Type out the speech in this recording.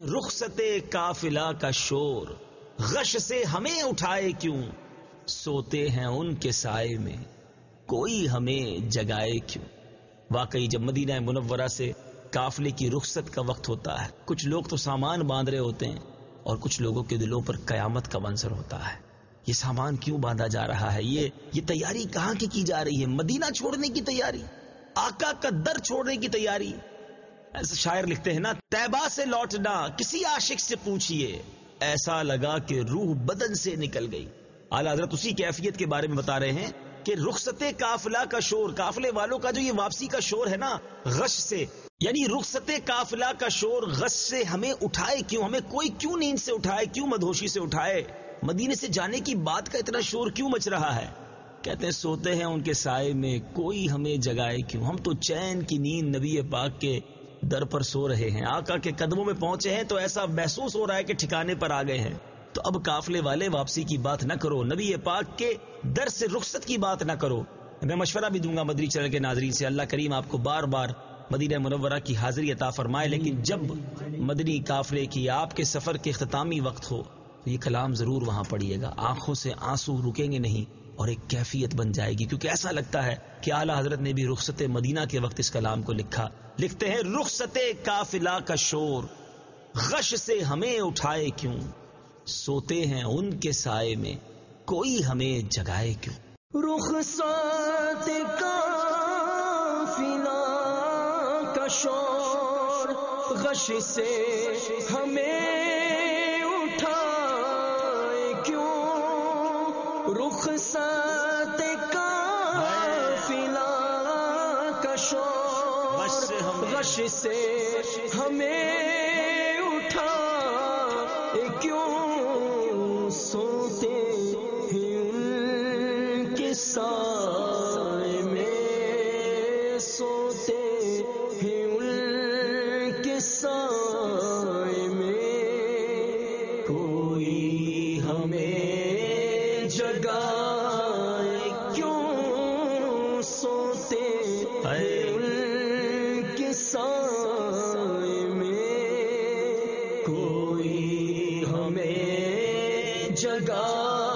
رخصت قافلہ کا شور، غش سے ہمیں اٹھائے کیوں، سوتے ہیں ان کے سائے میں، کوئی ہمیں جگائے کیوں۔ واقعی جب مدینہ منورہ سے قافلے کی رخصت کا وقت ہوتا ہے، کچھ لوگ تو سامان باندھ رہے ہوتے ہیں اور کچھ لوگوں کے دلوں پر قیامت کا منظر ہوتا ہے۔ یہ سامان کیوں باندھا جا رہا ہے؟ یہ تیاری کہاں کی جا رہی ہے؟ مدینہ چھوڑنے کی تیاری، آقا کا در چھوڑنے کی تیاری۔ ایسا شاعر لکھتے ہیں نا، طیبہ سے لوٹنا کسی عاشق سے پوچھئے، ایسا لگا کہ روح بدن سے نکل گئی۔ اعلیٰ حضرت اسی کیفیت کے بارے میں بتا رہے ہیں کہ رخصت قافلہ کا شور، قافلے والوں کا جو یہ واپسی کا شور ہے نا، غش سے، یعنی رخصت قافلہ کا شور غش سے ہمیں اٹھائے کیوں، ہمیں کوئی کیوں نیند سے اٹھائے، کیوں مدہوشی سے اٹھائے، مدینے سے جانے کی بات کا اتنا شور کیوں مچ رہا ہے؟ کہتے ہیں سوتے ہیں ان کے سائے میں، کوئی ہمیں جگائے کیوں۔ ہم تو چین کی نیند نبی پاک کے در پر سو رہے ہیں، آقا کے قدموں میں پہنچے ہیں تو ایسا محسوس ہو رہا ہے کہ ٹھکانے پر آ گئے ہیں۔ تو اب قافلے والے واپسی کی بات نہ کرو، نبی پاک کے در سے رخصت کی بات نہ کرو۔ میں مشورہ بھی دوں گا مدری چینل کے ناظرین سے، اللہ کریم آپ کو بار بار مدینہ منورہ کی حاضری عطا فرمائے، لیکن جب مدنی قافلے کی آپ کے سفر کے اختتامی وقت ہو تو یہ کلام ضرور وہاں پڑھیے گا، آنکھوں سے آنسو رکیں گے نہیں اور ایک کیفیت بن جائے گی، کیونکہ ایسا لگتا ہے کہ اعلیٰ حضرت نے بھی رخصت مدینہ کے وقت اس کلام کو لکھا۔ لکھتے ہیں رخصت قافلہ کا شور، غش سے ہمیں اٹھائے کیوں، سوتے ہیں ان کے سائے میں، کوئی ہمیں جگائے کیوں۔ رخصت قافلہ کا شور، غش سے ہمیں اٹھائے کیوں، رخصت قافلہ کا شور، غش سے ہمیں اٹھائے کیوں، سوتے ہیں ان کے سائے میں، سوتے ہیں ان کے سائے میں، کوئی ہمیں جگائے کیوں، سوتے ہیں ان کے سائے میں، کوئی ہمیں جگائے